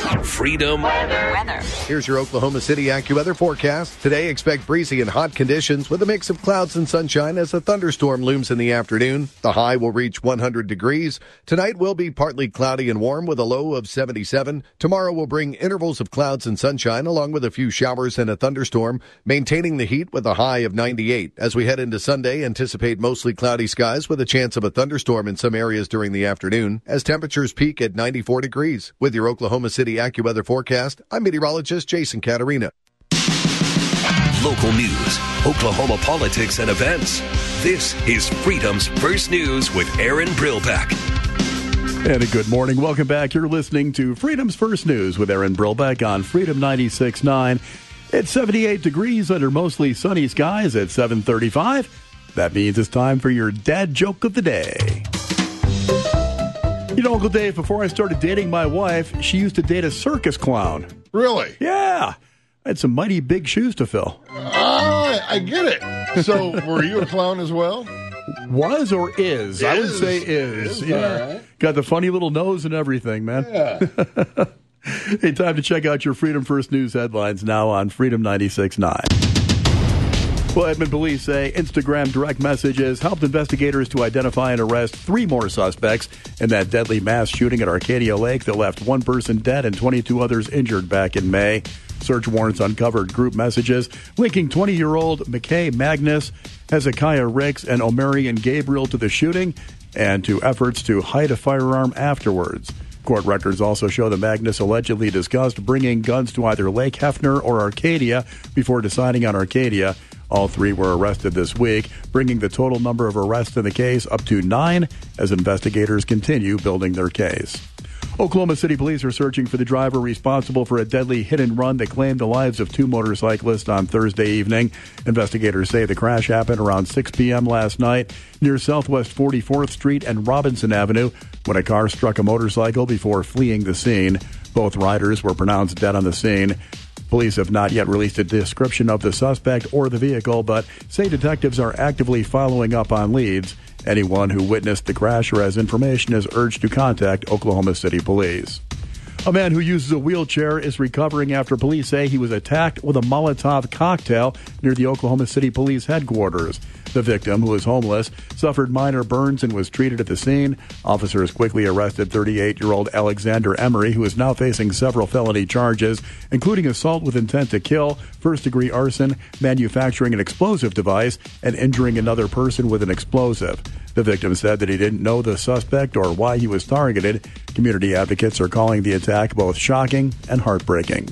Freedom
Weather. Here's your Oklahoma City AccuWeather forecast. Today, expect breezy and hot conditions with a mix of clouds and sunshine as a thunderstorm looms in the afternoon. The high will reach one hundred degrees. Tonight will be partly cloudy and warm with a low of seventy-seven. Tomorrow will bring intervals of clouds and sunshine along with a few showers and a thunderstorm, maintaining the heat with a high of ninety-eight. As we head into Sunday, anticipate mostly cloudy skies with a chance of a thunderstorm in some areas during the afternoon as temperatures peak at ninety-four degrees. With your Oklahoma City AccuWeather forecast, I'm meteorologist Jason Caterina.
Local news, Oklahoma politics and events. This is Freedom's First News with Aaron Brillback.
And a good morning. Welcome back. You're listening to Freedom's First News with Aaron Brillback on Freedom ninety-six point nine. It's seventy-eight degrees under mostly sunny skies at seven thirty-five. That means it's time for your dad joke of the day. You know, Uncle Dave, before I started dating my wife, she used to date a circus clown.
Really?
Yeah. I had some mighty big shoes to fill.
Ah, I get it. So, were you a clown as well?
Was or is?
is.
I would say is.
is
yeah. Right. Got the funny little nose and everything, man.
Yeah.
Hey, time to check out your Freedom First News headlines now on Freedom ninety-six point nine. Well, Edmond police say Instagram direct messages helped investigators to identify and arrest three more suspects in that deadly mass shooting at Arcadia Lake that left one person dead and twenty-two others injured back in May. Search warrants uncovered group messages linking twenty-year-old McKay Magnus, Hezekiah Ricks, and Omarion Gabriel to the shooting and to efforts to hide a firearm afterwards. Court records also show that Magnus allegedly discussed bringing guns to either Lake Hefner or Arcadia before deciding on Arcadia. All three were arrested this week, bringing the total number of arrests in the case up to nine as investigators continue building their case. Oklahoma City police are searching for the driver responsible for a deadly hit-and-run that claimed the lives of two motorcyclists on Thursday evening. Investigators say the crash happened around six p.m. last night near Southwest forty-fourth Street and Robinson Avenue when a car struck a motorcycle before fleeing the scene. Both riders were pronounced dead on the scene. Police have not yet released a description of the suspect or the vehicle, but say detectives are actively following up on leads. Anyone who witnessed the crash or has information is urged to contact Oklahoma City Police. A man who uses a wheelchair is recovering after police say he was attacked with a Molotov cocktail near the Oklahoma City Police headquarters. The victim, who is homeless, suffered minor burns and was treated at the scene. Officers quickly arrested thirty-eight-year-old Alexander Emery, who is now facing several felony charges, including assault with intent to kill, first-degree arson, manufacturing an explosive device, and injuring another person with an explosive. The victim said that he didn't know the suspect or why he was targeted. Community advocates are calling the attack both shocking and heartbreaking.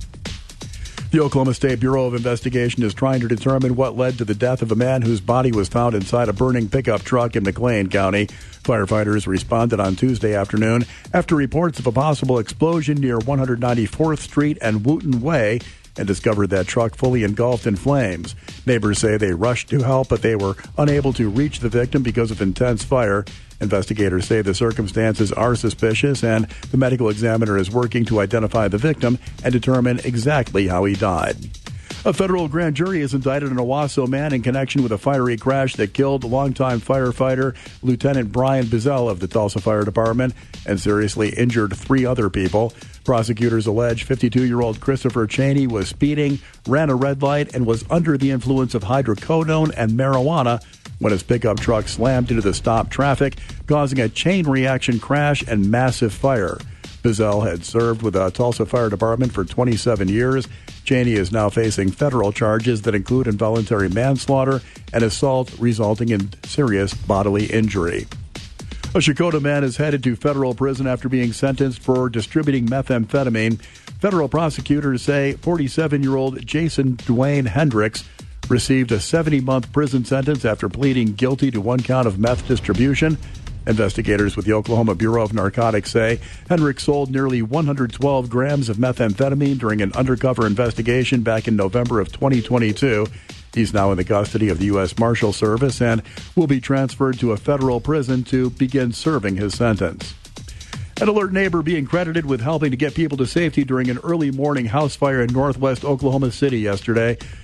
The Oklahoma State Bureau of Investigation is trying to determine what led to the death of a man whose body was found inside a burning pickup truck in McLean County. Firefighters responded on Tuesday afternoon after reports of a possible explosion near one ninety-fourth Street and Wooten Way and discovered that truck fully engulfed in flames. Neighbors say they rushed to help, but they were unable to reach the victim because of intense fire. Investigators say the circumstances are suspicious, and the medical examiner is working to identify the victim and determine exactly how he died. A federal grand jury has indicted an Owasso man in connection with a fiery crash that killed longtime firefighter Lieutenant Brian Bizzell of the Tulsa Fire Department and seriously injured three other people. Prosecutors allege fifty-two-year-old Christopher Cheney was speeding, ran a red light, and was under the influence of hydrocodone and marijuana when his pickup truck slammed into the stopped traffic, causing a chain reaction crash and massive fire. Bizzell had served with the Tulsa Fire Department for twenty-seven years. Cheney is now facing federal charges that include involuntary manslaughter and assault resulting in serious bodily injury. A Shakota man is headed to federal prison after being sentenced for distributing methamphetamine. Federal prosecutors say forty-seven-year-old Jason Dwayne Hendricks received a seventy-month prison sentence after pleading guilty to one count of meth distribution. Investigators with the Oklahoma Bureau of Narcotics say Hendricks sold nearly one hundred twelve grams of methamphetamine during an undercover investigation back in November of twenty twenty-two. He's now in the custody of the U S Marshal Service and will be transferred to a federal prison to begin serving his sentence. An alert neighbor being credited with helping to get people to safety during an early morning house fire in northwest Oklahoma City yesterday.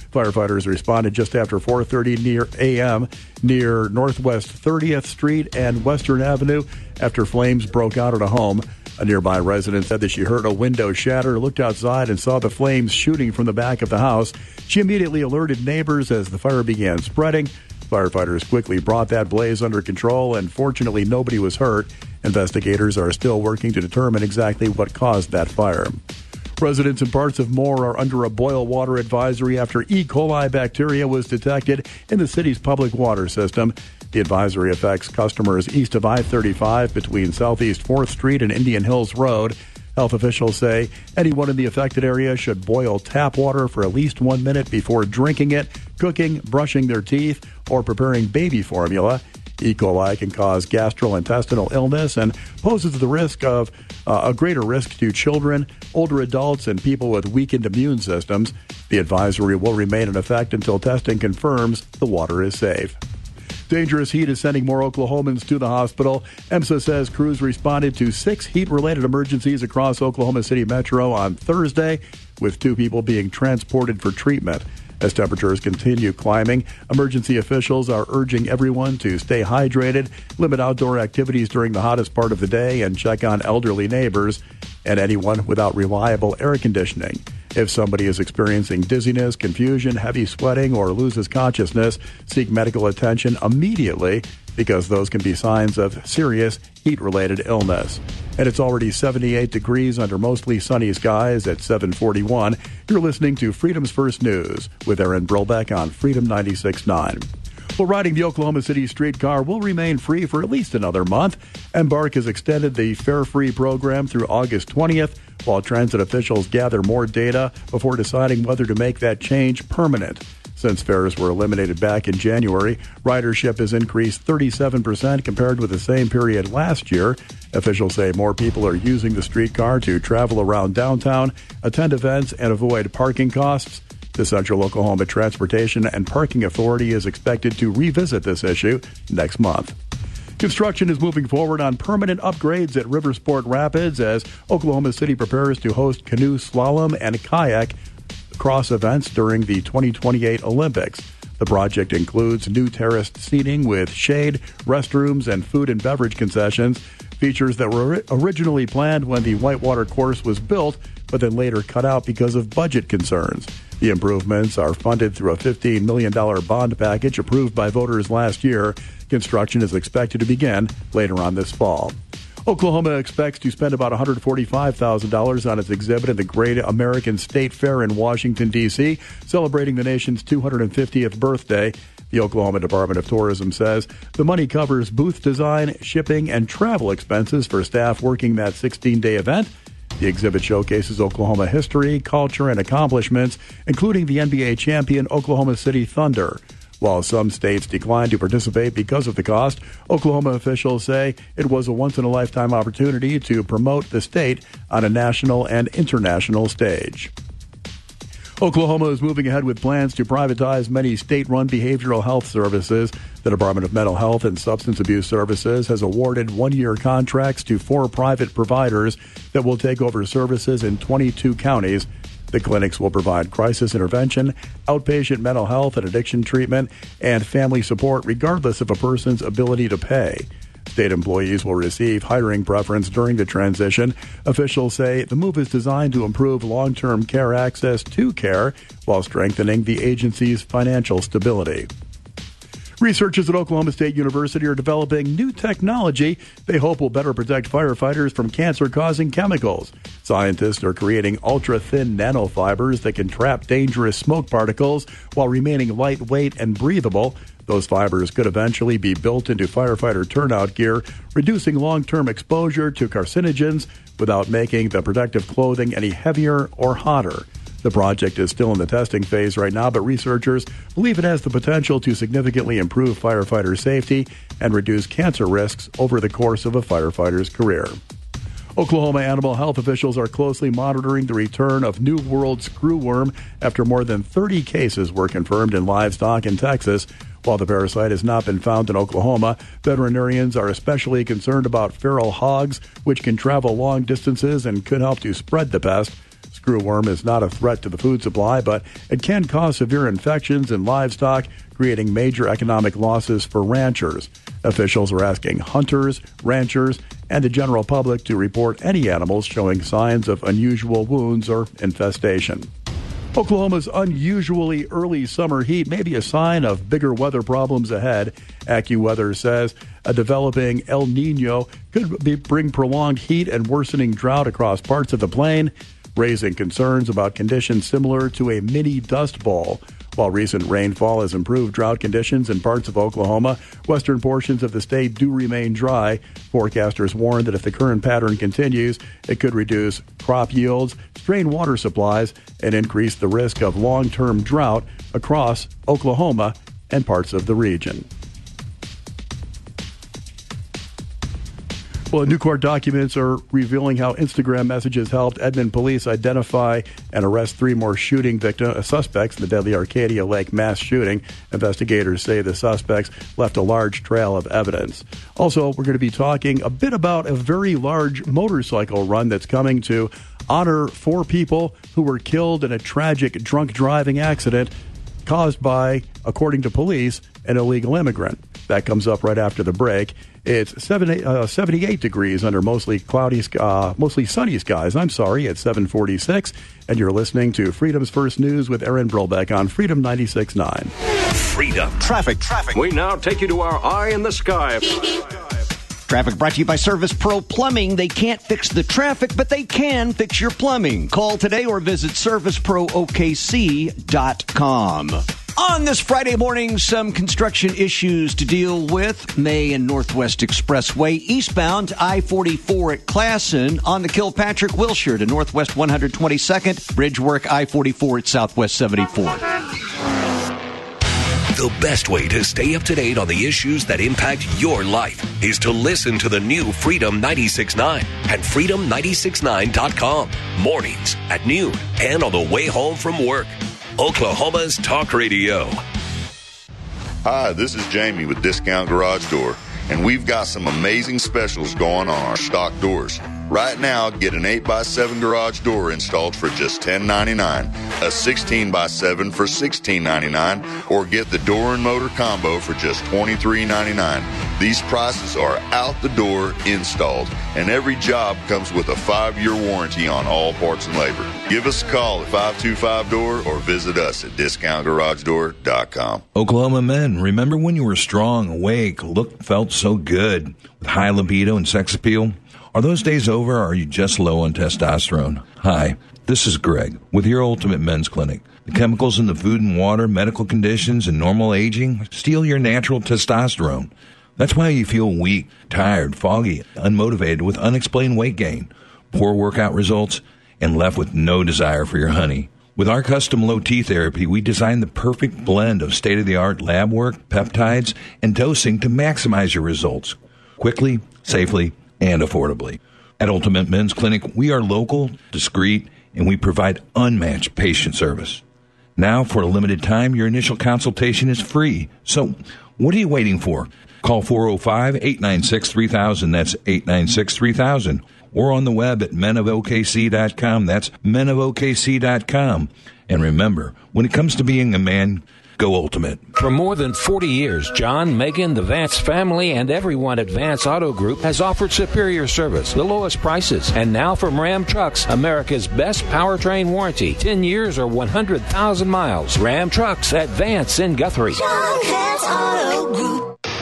Firefighters responded just after four thirty near a.m. near Northwest thirtieth Street and Western Avenue after flames broke out at a home. A nearby resident said that she heard a window shatter, looked outside, and saw the flames shooting from the back of the house. She immediately alerted neighbors as the fire began spreading. Firefighters quickly brought that blaze under control, and fortunately nobody was hurt. Investigators are still working to determine exactly what caused that fire. Residents in parts of Moore are under a boil water advisory after E. coli bacteria was detected in the city's public water system. The advisory affects customers east of I thirty-five between Southeast fourth Street and Indian Hills Road. Health officials say anyone in the affected area should boil tap water for at least one minute before drinking it, cooking, brushing their teeth, or preparing baby formula. E. coli can cause gastrointestinal illness and poses the risk of uh, a greater risk to children, older adults, and people with weakened immune systems. The advisory will remain in effect until testing confirms the water is safe. Dangerous heat is sending more Oklahomans to the hospital. EMSA says crews responded to six heat-related emergencies across Oklahoma City Metro on Thursday, with two people being transported for treatment. As temperatures continue climbing, emergency officials are urging everyone to stay hydrated, limit outdoor activities during the hottest part of the day, and check on elderly neighbors and anyone without reliable air conditioning. If somebody is experiencing dizziness, confusion, heavy sweating, or loses consciousness, seek medical attention immediately because those can be signs of serious heat-related illness. And it's already seventy-eight degrees under mostly sunny skies at seven forty-one. You're listening to Freedom's First News with Aaron Brillbeck on Freedom ninety-six point nine. Well, riding the Oklahoma City streetcar will remain free for at least another month. Embark has extended the fare-free program through August twentieth, while transit officials gather more data before deciding whether to make that change permanent. Since fares were eliminated back in January, ridership has increased thirty-seven percent compared with the same period last year. Officials say more people are using the streetcar to travel around downtown, attend events, and avoid parking costs. The Central Oklahoma Transportation and Parking Authority is expected to revisit this issue next month. Construction is moving forward on permanent upgrades at Riversport Rapids as Oklahoma City prepares to host canoe slalom and kayak cross events during the twenty twenty-eight Olympics. The project includes new terraced seating with shade, restrooms, and food and beverage concessions, features that were originally planned when the Whitewater course was built, but then later cut out because of budget concerns. The improvements are funded through a fifteen million dollars bond package approved by voters last year. Construction is expected to begin later on this fall. Oklahoma expects to spend about one hundred forty-five thousand dollars on its exhibit at the Great American State Fair in Washington, D C, celebrating the nation's two hundred fiftieth birthday. The Oklahoma Department of Tourism says the money covers booth design, shipping, and travel expenses for staff working that sixteen-day event. The exhibit showcases Oklahoma history, culture, and accomplishments, including the N B A champion Oklahoma City Thunder. While some states declined to participate because of the cost, Oklahoma officials say it was a once-in-a-lifetime opportunity to promote the state on a national and international stage. Oklahoma is moving ahead with plans to privatize many state-run behavioral health services. The Department of Mental Health and Substance Abuse Services has awarded one-year contracts to four private providers that will take over services in twenty-two counties. The clinics will provide crisis intervention, outpatient mental health and addiction treatment, and family support regardless of a person's ability to pay. State employees will receive hiring preference during the transition. Officials say the move is designed to improve long-term care access to care while strengthening the agency's financial stability. Researchers at Oklahoma State University are developing new technology they hope will better protect firefighters from cancer-causing chemicals. Scientists are creating ultra-thin nanofibers that can trap dangerous smoke particles while remaining lightweight and breathable. Those fibers could eventually be built into firefighter turnout gear, reducing long-term exposure to carcinogens without making the protective clothing any heavier or hotter. The project is still in the testing phase right now, but researchers believe it has the potential to significantly improve firefighter safety and reduce cancer risks over the course of a firefighter's career. Oklahoma animal health officials are closely monitoring the return of New World screwworm after more than thirty cases were confirmed in livestock in Texas. While the parasite has not been found in Oklahoma, veterinarians are especially concerned about feral hogs, which can travel long distances and could help to spread the pest. Screwworm is not a threat to the food supply, but it can cause severe infections in livestock, creating major economic losses for ranchers. Officials are asking hunters, ranchers, and the general public to report any animals showing signs of unusual wounds or infestation. Oklahoma's unusually early summer heat may be a sign of bigger weather problems ahead. AccuWeather says a developing El Nino could be, bring prolonged heat and worsening drought across parts of the plain, raising concerns about conditions similar to a mini dust bowl. While recent rainfall has improved drought conditions in parts of Oklahoma, western portions of the state do remain dry. Forecasters warn that if the current pattern continues, it could reduce crop yields, strain water supplies, and increase the risk of long-term drought across Oklahoma and parts of the region. Well, new court documents are revealing how Instagram messages helped Edmond police identify and arrest three more shooting victim, uh, suspects in the deadly Arcadia Lake mass shooting. Investigators say the suspects left a large trail of evidence. Also, we're going to be talking a bit about a very large motorcycle run that's coming to honor four people who were killed in a tragic drunk driving accident caused by, according to police, an illegal immigrant. That comes up right after the break. It's seven, uh, seventy-eight degrees under mostly cloudy, uh, mostly sunny skies. I'm sorry, at seven forty-six, and you're listening to Freedom's First News with Aaron Brillbeck on Freedom ninety-six point nine.
Freedom.
Traffic. Traffic. We now take you to our eye in the sky.
Traffic brought to you by Service Pro Plumbing. They can't fix the traffic, but they can fix your plumbing. Call today or visit service pro o k c dot com. On this Friday morning, some construction issues to deal with. May and Northwest Expressway, eastbound I forty-four at Classen, on the Kilpatrick Wilshire to Northwest one hundred twenty-second, bridge work I forty-four at Southwest seventy-fourth.
The best way to stay up to date on the issues that impact your life is to listen to the new Freedom ninety-six point nine at freedom ninety-six point nine dot com. Mornings at noon and on the way home from work. Oklahoma's Talk Radio.
Hi, this is Jamie with Discount Garage Door, and we've got some amazing specials going on our stock doors. Right now, get an eight by seven garage door installed for just ten ninety-nine, a sixteen by seven for sixteen ninety-nine, or get the door and motor combo for just twenty-three ninety-nine. These prices are out the door installed, and every job comes with a five-year warranty on all parts and labor. Give us a call at five two five door or visit us at discount garage door dot com.
Oklahoma men, remember when you were strong, awake, looked, felt so good, with high libido and sex appeal? Are those days over, or are you just low on testosterone? Hi, this is Greg with your Ultimate Men's Clinic. The chemicals in the food and water, medical conditions, and normal aging steal your natural testosterone. That's why you feel weak, tired, foggy, unmotivated with unexplained weight gain, poor workout results, and left with no desire for your honey. With our custom low T therapy, we designed the perfect blend of state-of-the-art lab work, peptides, and dosing to maximize your results quickly, safely, and affordably. At Ultimate Men's Clinic, we are local, discreet, and we provide unmatched patient service. Now, for a limited time, your initial consultation is free. So, what are you waiting for? Call four oh five, eight nine six, three thousand. That's eight nine six, three thousand. Or on the web at men of o k c dot com. That's men of o k c dot com. And remember, when it comes to being a man, go Ultimate.
For more than forty years, John, Megan, the Vance family, and everyone at Vance Auto Group has offered superior service, the lowest prices, and now from Ram Trucks, America's best powertrain warranty, ten years or one hundred thousand miles. Ram Trucks at Vance in Guthrie.
John Vance Auto Group.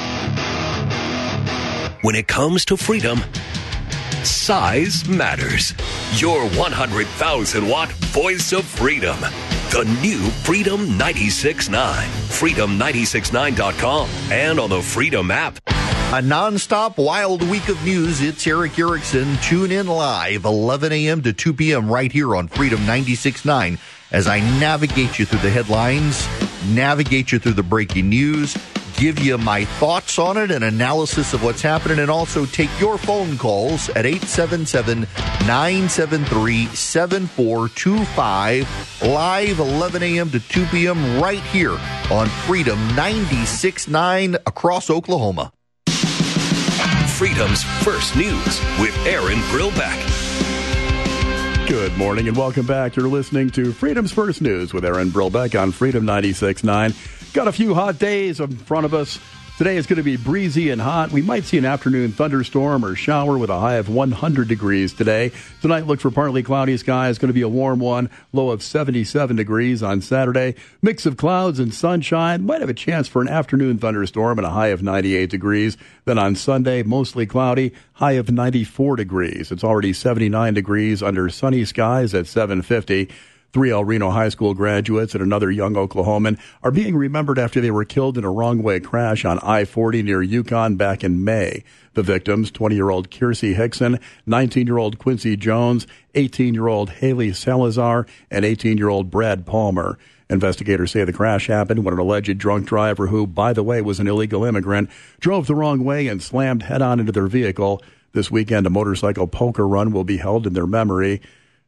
When it comes to freedom, size matters. Your one hundred thousand watt voice of freedom. The new Freedom ninety-six point nine. freedom ninety-six point nine dot com and on the Freedom app.
A non-stop wild week of news. It's Eric Erickson. Tune in live eleven a.m. to two p.m. right here on Freedom ninety-six point nine as I navigate you through the headlines, navigate you through the breaking news, give you my thoughts on it, an analysis of what's happening, and also take your phone calls at eight seven seven, nine seven three, seven four two five, live eleven a.m. to two p.m. right here on Freedom ninety-six point nine across Oklahoma.
Freedom's First News with Aaron Brillbeck.
Good morning and welcome back. You're listening to Freedom's First News with Aaron Brillbeck on Freedom ninety-six point nine. Got a few hot days in front of us. Today is going to be breezy and hot. We might see an afternoon thunderstorm or shower with a high of one hundred degrees today. Tonight, look for partly cloudy skies. Going to be a warm one, low of seventy-seven degrees on Saturday. Mix of clouds and sunshine. Might have a chance for an afternoon thunderstorm and a high of ninety-eight degrees. Then on Sunday, mostly cloudy, high of ninety-four degrees. It's already seventy-nine degrees under sunny skies at seven fifty. Three El Reno High School graduates and another young Oklahoman are being remembered after they were killed in a wrong-way crash on I forty near Yukon back in May. The victims, twenty-year-old Kiersey Hickson, nineteen-year-old Quincy Jones, eighteen-year-old Haley Salazar, and eighteen-year-old Brad Palmer. Investigators say the crash happened when an alleged drunk driver who, by the way, was an illegal immigrant, drove the wrong way and slammed head-on into their vehicle. This weekend, a motorcycle poker run will be held in their memory.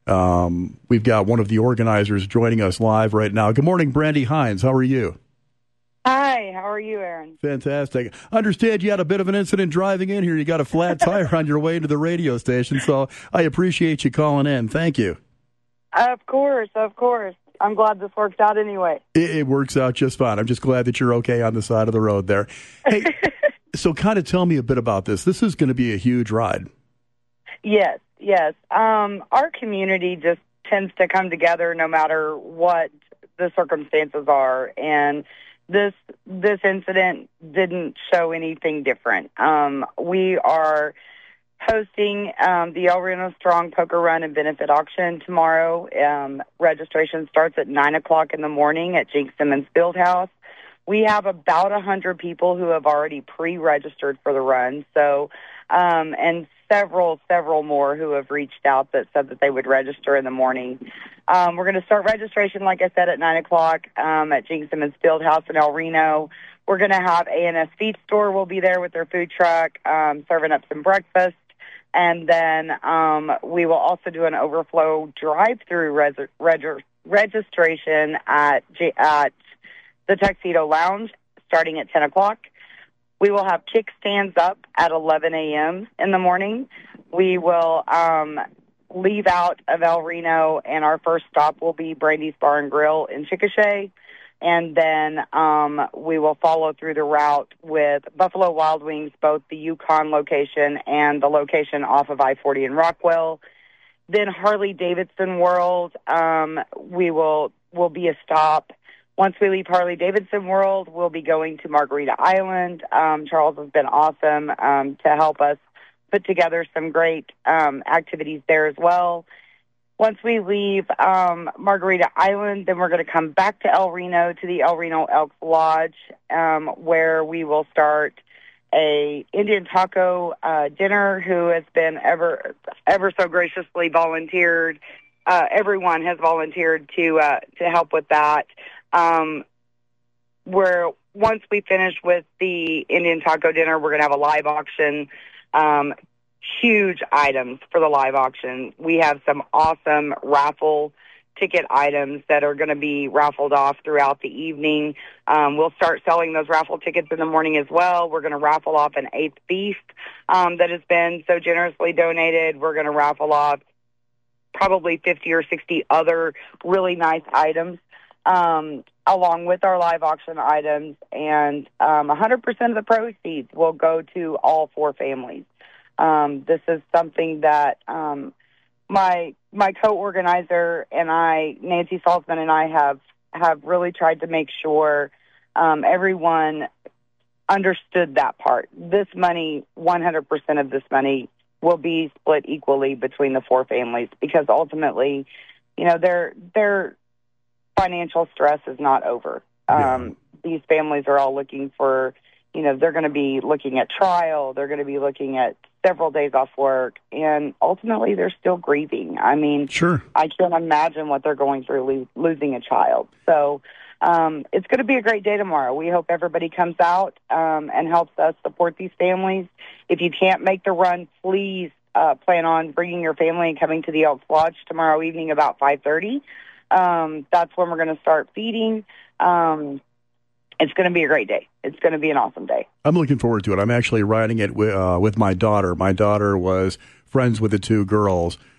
Um, we've got one of the organizers joining us live right now. Good morning, Brandy Hines. How are you?
Hi, how are you, Aaron?
Fantastic. Understand you had a bit of an incident driving in here. You got a flat tire on your way to the radio station, so I appreciate you calling in. Thank you.
Of course, of course. I'm glad this works out anyway.
It, it works out just fine. I'm just glad that you're okay on the side of the road there. Hey, so kind of tell me a bit about this. This is going to be a huge ride.
Yes, yes. Um, our community just tends to come together no matter what the circumstances are, and this this incident didn't show anything different. Um, we are hosting um, the El Reno Strong Poker Run and Benefit Auction tomorrow. Um, registration starts at nine o'clock in the morning at Jink Simmons Fieldhouse. We have about one hundred people who have already pre-registered for the run, so um, and several, several more who have reached out that said that they would register in the morning. Um, we're going to start registration, like I said, at nine o'clock um, at Jink Simmons Fieldhouse in El Reno. We're going to have A and S Feed Store will be there with their food truck, um, serving up some breakfast. And then um, we will also do an overflow drive-through res- reg- registration at, G- at the Tuxedo Lounge starting at ten o'clock. We will have kickstands up at eleven a.m. in the morning. We will um, leave out of El Reno, and our first stop will be Brandy's Bar and Grill in Chickasha. And then um, we will follow through the route with Buffalo Wild Wings, both the Yukon location and the location off of I forty in Rockwell. Then Harley-Davidson World, um, we will will be a stop. Once we leave Harley-Davidson World, we'll be going to Margarita Island. Um, Charles has been awesome um, to help us put together some great um, activities there as well. Once we leave um, Margarita Island, then we're going to come back to El Reno, to the El Reno Elks Lodge, um, where we will start a Indian taco uh, dinner, who has been ever ever so graciously volunteered. Uh, everyone has volunteered to uh, to help with that. Um, where once we finish with the Indian taco dinner, we're going to have a live auction. Um, huge items for the live auction. We have some awesome raffle ticket items that are going to be raffled off throughout the evening. Um, we'll start selling those raffle tickets in the morning as well. We're going to raffle off an eighth beef um, that has been so generously donated. We're going to raffle off probably fifty or sixty other really nice items um, along with our live auction items, and um, one hundred percent of the proceeds will go to all four families. Um, this is something that um, my my co-organizer and I, Nancy Salzman, and I have have really tried to make sure um, everyone understood that part. This money, one hundred percent of this money, will be split equally between the four families, because ultimately, you know, their their financial stress is not over. Um, yeah. These families are all looking for, you know, they're going to be looking at trial. They're going to be looking at several days off work, and ultimately they're still grieving. I mean,
sure.
I can't imagine what they're going through lo- losing a child. So um, it's going to be a great day tomorrow. We hope everybody comes out um, and helps us support these families. If you can't make the run, please uh, plan on bringing your family and coming to the Elks Lodge tomorrow evening about five thirty. Um, that's when we're going to start feeding. Um, It's going to be a great day. It's going to be an awesome day.
I'm looking forward to it. I'm actually riding it with, uh, with my daughter. My daughter was friends with the two girls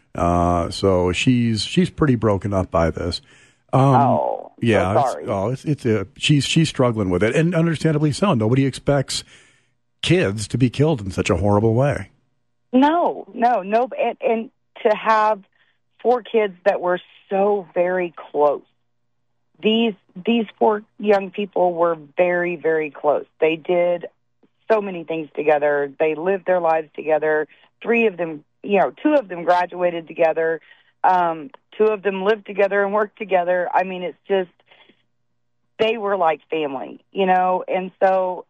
Uh, so she's she's pretty broken up by this. Um,
oh,
yeah.
so
It's,
sorry.
oh, it's it's a, she's she's struggling with it, and understandably so. Nobody expects kids to be killed in such a horrible way.
No, no, no, and, and to have four kids that were so very close. These these four young people were very, very close. They did so many things together. They lived their lives together. Three of them, you know, two of them graduated together. Um, two of them lived together and worked together. I mean, it's just, they were like family, you know, and so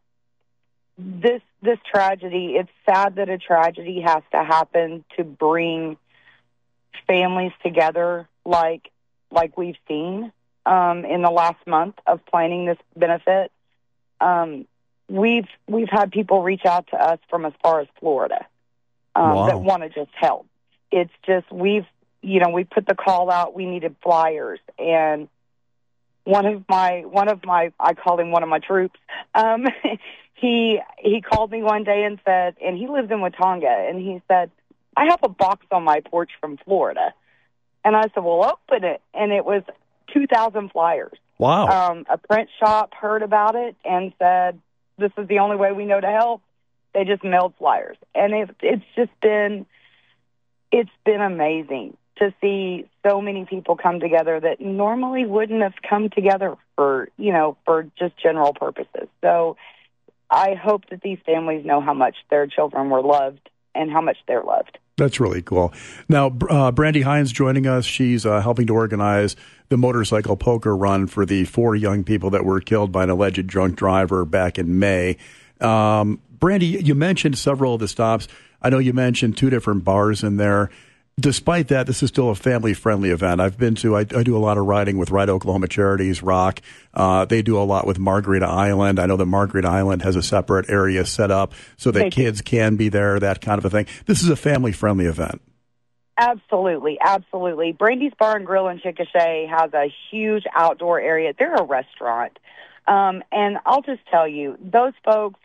this this tragedy, it's sad that a tragedy has to happen to bring families together like like we've seen um, in the last month of planning this benefit. Um, we've we've had people reach out to us from as far as Florida um,
Wow.
that want to just help. It's just we've you know we put the call out. We needed flyers, and one of my one of my I call him one of my troops. Um, he he called me one day and said, and he lives in Watauga, and he said, I have a box on my porch from Florida. And I said, well, open it. And it was two thousand flyers.
Wow.
Um, a print shop heard about it and said, this is the only way we know to help. They just mailed flyers. And it, it's just been, it's been amazing to see so many people come together that normally wouldn't have come together for, you know, for just general purposes. So I hope that these families know how much their children were loved and how much they're loved.
That's really cool. Now, uh, Brandy Hines joining us. She's uh, helping to organize the motorcycle poker run for the four young people that were killed by an alleged drunk driver back in May. Um, Brandy, you mentioned several of the stops. I know you mentioned two different bars in there. Despite that, this is still a family-friendly event. I've been to, I, I do a lot of riding with Ride Oklahoma Charities, Rock. Uh, they do a lot with Margarita Island. I know that Margarita Island has a separate area set up so that
Thank you.
kids can be there, that kind of a thing. This is a family-friendly event.
Absolutely, absolutely. Brandy's Bar and Grill in Chickasha has a huge outdoor area. They're a restaurant. Um, and I'll just tell you, those folks,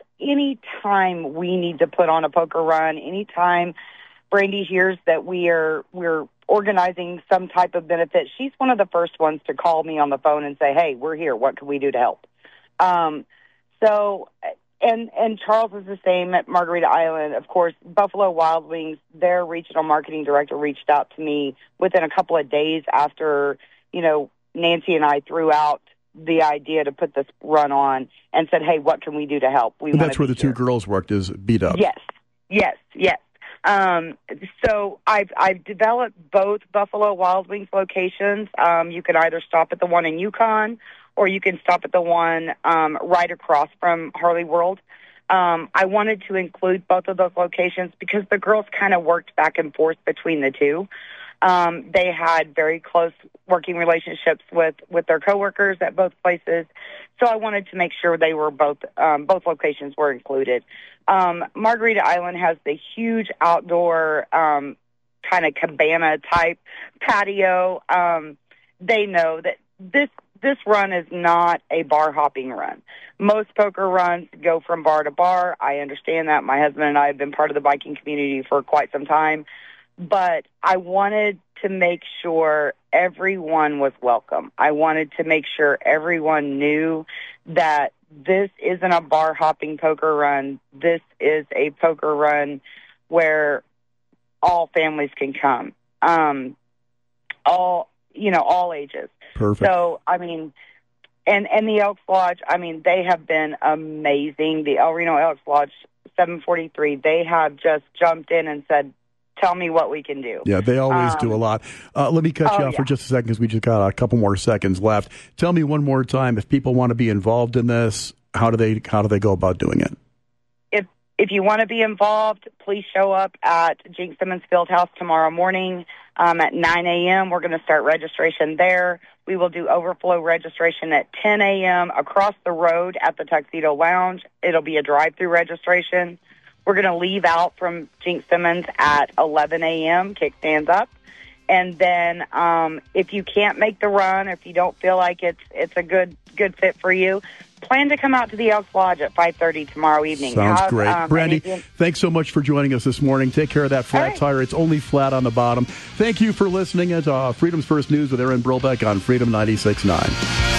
anytime we need to put on a poker run, anytime Brandy hears that we are we're organizing some type of benefit, she's one of the first ones to call me on the phone and say, hey, we're here. What can we do to help? Um, so, and and Charles is the same at Margarita Island. Of course, Buffalo Wild Wings, their regional marketing director reached out to me within a couple of days after, you know, Nancy and I threw out the idea to put this run on and said, hey, what can we do to help? We
And
wanna
that's where
be
the two
here.
girls worked, is Beat Up.
Yes, yes, yes. Um, so I've I've developed both Buffalo Wild Wings locations. Um, you can either stop at the one in Yukon, or you can stop at the one um, right across from Harley World. Um, I wanted to include both of those locations because the girls kind of worked back and forth between the two. Um, they had very close working relationships with, with their coworkers at both places, so I wanted to make sure they were both um, both locations were included. Um, Margarita Island has the huge outdoor um, kind of cabana type patio. Um, they know that this this run is not a bar hopping run. Most poker runs go from bar to bar. I understand that. My husband and I have been part of the biking community for quite some time. But I wanted to make sure everyone was welcome. I wanted to make sure everyone knew that this isn't a bar hopping poker run. This is a poker run where all families can come. Um, all, you know, all ages.
Perfect.
So, I mean, and, and the Elks Lodge, I mean, they have been amazing. The El Reno Elks Lodge seven forty-three, they have just jumped in and said, tell me what we can do.
Yeah, they always
Um,
do a lot. Uh, let me cut
oh,
you off
yeah.
for just a second because we just got a couple more seconds left. Tell me one more time, if people want to be involved in this, how do they how do they go about doing it?
If if you want to be involved, please show up at Jinx Simmons Fieldhouse tomorrow morning um, at nine a.m. We're going to start registration there. We will do overflow registration at ten a.m. across the road at the Tuxedo Lounge. It'll be a drive-through registration. We're going to leave out from Jinx Simmons at eleven a.m., kickstands up. And then um, if you can't make the run, if you don't feel like it's it's a good good fit for you, plan to come out to the Elks Lodge at five thirty tomorrow evening.
Sounds
Have,
great.
um,
Brandy,
anything-
thanks so much for joining us this morning. Take care of that flat
right.
tire. It's only flat on the bottom. Thank you for listening to uh, Freedom's First News with Aaron Brillbeck on Freedom ninety-six point nine.